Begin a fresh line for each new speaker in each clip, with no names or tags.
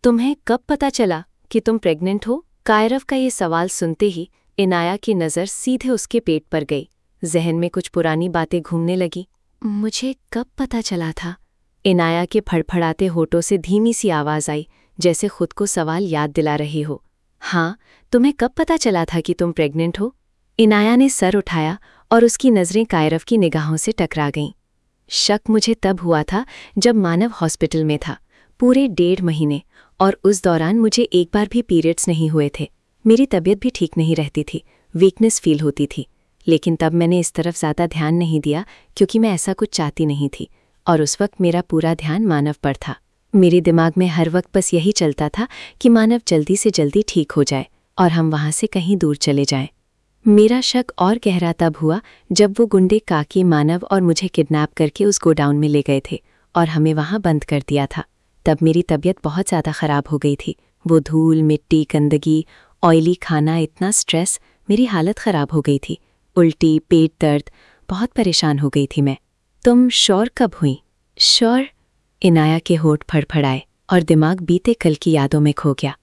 तुम्हें कब पता चला कि तुम प्रेग्नेंट हो? कायरव का ये सवाल सुनते ही इनाया की नज़र सीधे उसके पेट पर गई। जहन में कुछ पुरानी बातें घूमने लगी। मुझे कब पता चला था? इनाया के फड़फड़ाते होठों से धीमी सी आवाज़ आई, जैसे खुद को सवाल याद दिला रही हो। हाँ, तुम्हें कब पता चला था कि तुम प्रेग्नेंट हो? इनाया ने सर उठाया और उसकी नज़रें कायरव की निगाहों से टकरा गईं। शक मुझे तब हुआ था जब मानव हॉस्पिटल में था, पूरे 1.5 महीने, और उस दौरान मुझे एक बार भी पीरियड्स नहीं हुए थे। मेरी तबीयत भी ठीक नहीं रहती थी, वीकनेस फील होती थी। लेकिन तब मैंने इस तरफ ज़्यादा ध्यान नहीं दिया क्योंकि मैं ऐसा कुछ चाहती नहीं थी, और उस वक्त मेरा पूरा ध्यान मानव पर था। मेरे दिमाग में हर वक्त बस यही चलता था कि मानव जल्दी से जल्दी ठीक हो जाए और हम वहाँ से कहीं दूर चले जाएं। मेरा शक और गहरा तब हुआ जब वो गुंडे काकी, मानव और मुझे किडनैप करके उस गोडाउन में ले गए थे और हमें वहाँ बंद कर दिया था। तब मेरी तबीयत बहुत ज़्यादा ख़राब हो गई थी। वो धूल, मिट्टी, गंदगी, ऑयली खाना, इतना स्ट्रेस, मेरी हालत ख़राब हो गई थी। उल्टी, पेट दर्द, बहुत परेशान हो गई थी मैं। तुम श्योर कब हुई? श्योर? इनाया के होठ फड़फड़ाए और दिमाग बीते कल की यादों में खो गया।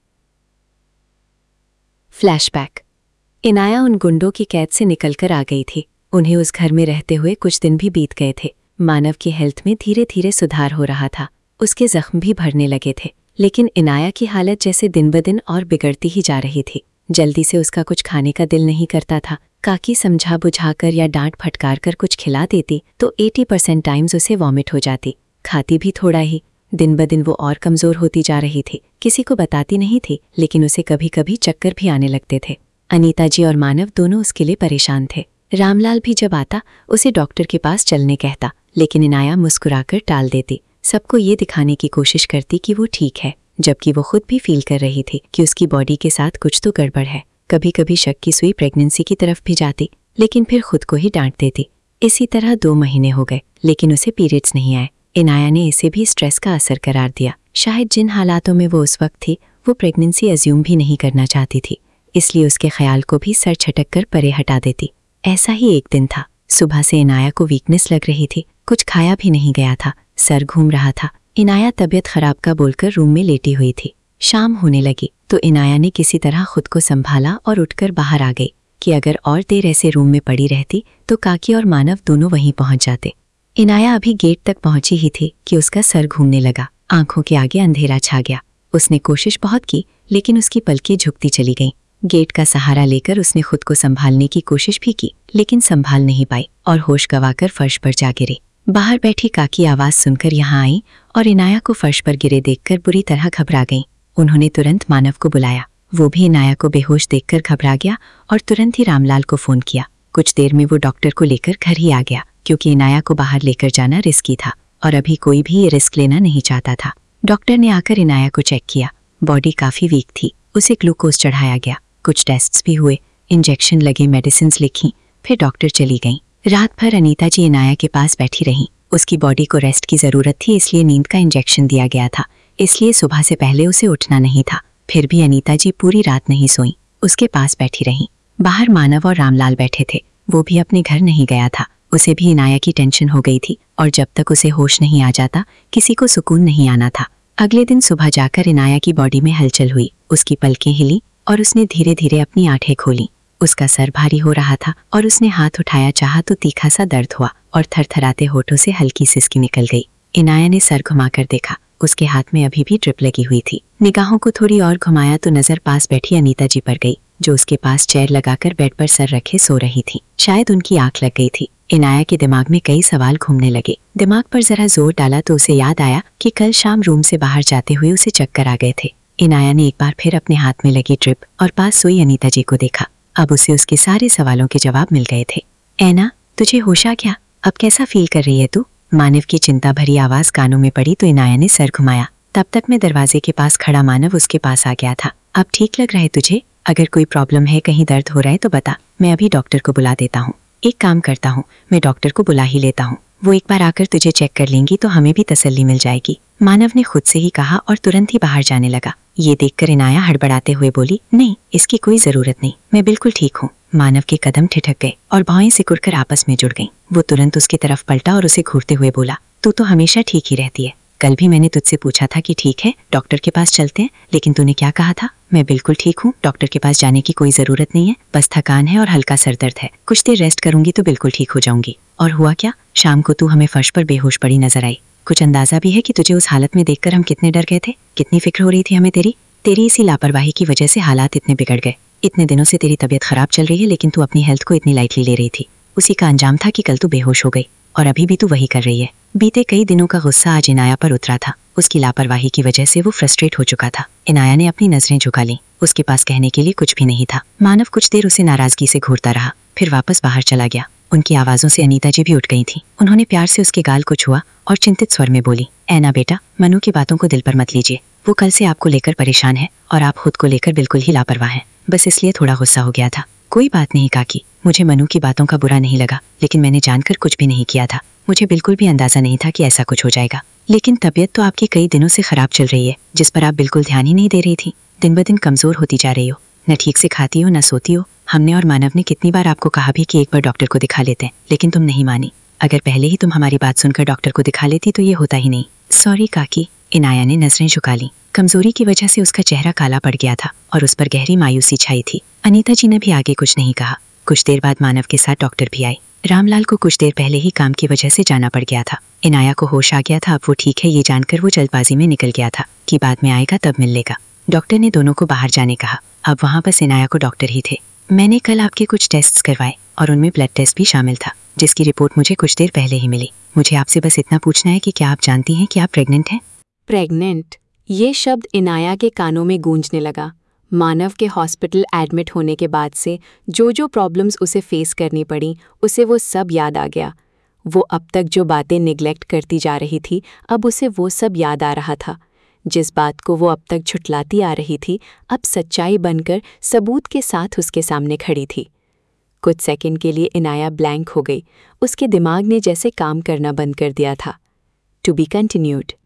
फ्लैशबैक। इनाया उन गुंडों की कैद से निकलकर आ गई थी। उन्हें उस घर में रहते हुए कुछ दिन भी बीत गए थे। मानव की हेल्थ में धीरे धीरे सुधार हो रहा था। उसके जख्म भी भरने लगे थे, लेकिन इनाया की हालत जैसे दिन ब दिन और बिगड़ती ही जा रही थी। जल्दी से उसका कुछ खाने का दिल नहीं करता था। काकी समझा बुझाकर या डांट फटकार कर कुछ खिला देती तो 80% टाइम्स उसे वॉमिट हो जाती। खाती भी थोड़ा ही। दिन ब दिन वो और कमज़ोर होती जा रही थी। किसी को बताती नहीं थी, लेकिन उसे कभी कभी चक्कर भी आने लगते थे। अनीता जी और मानव दोनों उसके लिए परेशान थे। रामलाल भी जब आता उसे डॉक्टर के पास चलने कहता, लेकिन इनाया मुस्कुराकर टाल देती। सबको ये दिखाने की कोशिश करती कि वो ठीक है, जबकि वो खुद भी फील कर रही थी कि उसकी बॉडी के साथ कुछ तो गड़बड़ है। कभी कभी शक की सुई प्रेगनेंसी की तरफ भी जाती, लेकिन फिर खुद को ही डांट देती। इसी तरह 2 महीने हो गए, लेकिन उसे पीरियड्स नहीं आए। इनाया ने इसे भी स्ट्रेस का असर करार दिया। शायद जिन हालातों में वो उस वक्त थी, वो प्रेगनेंसी अज्यूम भी नहीं करना चाहती थी, इसलिए उसके ख्याल को भी सर छटक कर परे हटा देती। ऐसा ही एक दिन था। सुबह से इनाया को वीकनेस लग रही थी, कुछ खाया भी नहीं गया था, सर घूम रहा था। इनाया तबीयत खराब का बोलकर रूम में लेटी हुई थी। शाम होने लगी तो इनाया ने किसी तरह खुद को संभाला और उठकर बाहर आ गई कि अगर और देर ऐसे रूम में पड़ी रहती तो काकी और मानव दोनों वहीं पहुंच जाते। इनाया अभी गेट तक पहुंची ही थी कि उसका सर घूमने लगा। आंखों के आगे अंधेरा छा गया। उसने कोशिश बहुत की, लेकिन उसकी पलकें झुकती चली गईं। गेट का सहारा लेकर उसने खुद को संभालने की कोशिश भी की, लेकिन संभाल नहीं पाई और होश गंवाकर फर्श पर जा गिरी। बाहर बैठी काकी आवाज सुनकर यहाँ आई और इनाया को फर्श पर गिरे देखकर बुरी तरह घबरा गईं। उन्होंने तुरंत मानव को बुलाया। वो भी इनाया को बेहोश देखकर घबरा गया और तुरंत ही रामलाल को फोन किया। कुछ देर में वो डॉक्टर को लेकर घर ही आ गया, क्योंकि इनाया को बाहर लेकर जाना रिस्की था और अभी कोई भी ये रिस्क लेना नहीं चाहता था। डॉक्टर ने आकर इनाया को चेक किया। बॉडी काफ़ी वीक थी। उसे ग्लूकोज चढ़ाया गया, कुछ टेस्ट्स भी हुए, इंजेक्शन लगे, मेडिसिन्स लिखी, फिर डॉक्टर चली गईं। रात भर अनीता जी इनाया के पास बैठी रहीं। उसकी बॉडी को रेस्ट की ज़रूरत थी, इसलिए नींद का इंजेक्शन दिया गया था, इसलिए सुबह से पहले उसे उठना नहीं था। फिर भी अनीता जी पूरी रात नहीं सोईं, उसके पास बैठी रहीं। बाहर मानव और रामलाल बैठे थे। वो भी अपने घर नहीं गया था। उसे भी इनाया की टेंशन हो गई थी और जब तक उसे होश नहीं आ जाता किसी को सुकून नहीं आना था। अगले दिन सुबह जाकर इनाया की बॉडी में हलचल हुई। उसकी पलकें हिली और उसने धीरे धीरे अपनी आंखें खोलीं। उसका सर भारी हो रहा था और उसने हाथ उठाया चाहा तो तीखा सा दर्द हुआ और थरथराते होठों से हल्की सिसकी निकल गई। इनाया ने सर घुमाकर देखा। उसके हाथ में अभी भी ड्रिप लगी हुई थी। निगाहों को थोड़ी और घुमाया तो नजर पास बैठी अनीता जी पर गई, जो उसके पास चेयर लगाकर बेड पर सर रखे सो रही थी। शायद उनकी आंख लग गई थी। इनाया के दिमाग में कई सवाल घूमने लगे। दिमाग पर जरा जोर डाला तो उसे याद आया कि कल शाम रूम से बाहर जाते हुए उसे चक्कर आ गए थे। इनाया ने एक बार फिर अपने हाथ में लगी ड्रिप और पास सोई अनीता जी को देखा। अब उसे उसके सारे सवालों के जवाब मिल गए थे। ऐना, तुझे होश आ गया? अब कैसा फील कर रही है तू? मानव की चिंता भरी आवाज कानों में पड़ी तो इनाया ने सर घुमाया। तब तक मैं दरवाजे के पास खड़ा मानव उसके पास आ गया था। अब ठीक लग रहा है तुझे? अगर कोई प्रॉब्लम है, कहीं दर्द हो रहा है तो बता, मैं अभी डॉक्टर को बुला देता हूँ। एक काम करता हूँ, मैं डॉक्टर को बुला ही लेता हूँ। वो एक बार आकर तुझे चेक कर लेंगी तो हमें भी तसल्ली मिल जाएगी। मानव ने खुद से ही कहा और तुरंत ही बाहर जाने लगा। ये देखकर इनाया हड़बड़ाते हुए बोली, नहीं, इसकी कोई जरूरत नहीं, मैं बिल्कुल ठीक हूँ। मानव के कदम ठिठक गए और भौएं सिकुड़कर आपस में जुड़ गईं। वो तुरंत उसकी तरफ पलटा और उसे घूरते हुए बोला, तू तो हमेशा ठीक ही रहती है, कल भी मैंने तुझसे पूछा था कि ठीक है डॉक्टर के पास चलते हैं, लेकिन तूने क्या कहा था? मैं बिल्कुल ठीक हूँ, डॉक्टर के पास जाने की कोई ज़रूरत नहीं है, बस थकान है और हल्का सर दर्द है, कुछ देर रेस्ट करूंगी तो बिल्कुल ठीक हो जाऊंगी। और हुआ क्या? शाम को तू हमें फर्श पर बेहोश पड़ी नजर आई। कुछ अंदाजा भी है कि तुझे उस हालत में देखकर हम कितने डर गए थे, कितनी फिक्र हो रही थी हमें तेरी इसी लापरवाही की वजह से हालात इतने बिगड़ गए। इतने दिनों से तेरी तबीयत खराब चल रही है, लेकिन तू अपनी हेल्थ को इतनी लाइटली ले रही थी। उसी का अंजाम था कि कल तू बेहोश हो गई, और अभी भी तू वही कर रही है। बीते कई दिनों का गुस्सा आज इनाया पर उतरा था। उसकी लापरवाही की वजह से वो फ्रस्ट्रेट हो चुका था। इनाया ने अपनी नजरें झुका लीं। उसके पास कहने के लिए कुछ भी नहीं था। मानव कुछ देर उसे नाराजगी से घूरता रहा, फिर वापस बाहर चला गया। उनकी आवाज़ों से अनीता जी भी उठ गई थीं। उन्होंने प्यार से उसके गाल को छुआ और चिंतित स्वर में बोली, ऐना बेटा, मनु की बातों को दिल पर मत लीजिए। वो कल से आपको लेकर परेशान है और आप खुद को लेकर बिल्कुल ही लापरवाह हैं। बस इसलिए थोड़ा गुस्सा हो गया था। कोई बात नहीं काकी, मुझे मनु की बातों का बुरा नहीं लगा, लेकिन मैंने जानकर कुछ भी नहीं किया था। मुझे बिल्कुल भी अंदाजा नहीं था कि ऐसा कुछ हो जाएगा। लेकिन तबीयत तो आपकी कई दिनों से खराब चल रही है, जिस पर आप बिल्कुल ध्यान ही नहीं दे रही थी। दिन ब दिन कमजोर होती जा रही हो, न ठीक से खाती हो न सोती हो। हमने और मानव ने कितनी बार आपको कहा भी कि एक बार डॉक्टर को दिखा लेते हैं, लेकिन तुम नहीं मानी। अगर पहले ही तुम हमारी बात सुनकर डॉक्टर को दिखा लेती तो ये होता ही नहीं। सॉरी काकी, इनाया ने नजरें झुका ली। कमजोरी की वजह से उसका चेहरा काला पड़ गया था और उस पर गहरी मायूसी छाई थी। अनीता जी ने भी आगे कुछ नहीं कहा। कुछ देर बाद मानव के साथ डॉक्टर भी आए। रामलाल को कुछ देर पहले ही काम की वजह से जाना पड़ गया था। इनाया को होश आ गया था, अब वो ठीक है ये जानकर वो जल्दबाजी में निकल गया था कि बाद में आएगा तब मिल लेगा। डॉक्टर ने दोनों को बाहर जाने कहा। अब वहाँ बस इनाया को डॉक्टर ही थे। मैंने कल आपके कुछ टेस्ट्स करवाए और उनमें ब्लड टेस्ट भी शामिल था, जिसकी रिपोर्ट मुझे कुछ देर पहले ही मिली। मुझे आपसे बस इतना पूछना है कि क्या आप जानती हैं कि आप प्रेग्नेंट हैं?
प्रेग्नेंट, ये शब्द इनाया के कानों में गूंजने लगा। मानव के हॉस्पिटल एडमिट होने के बाद से जो प्रॉब्लम्स उसे फेस करनी पड़ी, उसे वो सब याद आ गया। वो अब तक जो बातें निगलेक्ट करती जा रही थी, अब उसे वो सब याद आ रहा था। जिस बात को वो अब तक झुठलाती आ रही थी, अब सच्चाई बनकर सबूत के साथ उसके सामने खड़ी थी। कुछ सेकंड के लिए इनाया ब्लैंक हो गई। उसके दिमाग ने जैसे काम करना बंद कर दिया था। To be continued.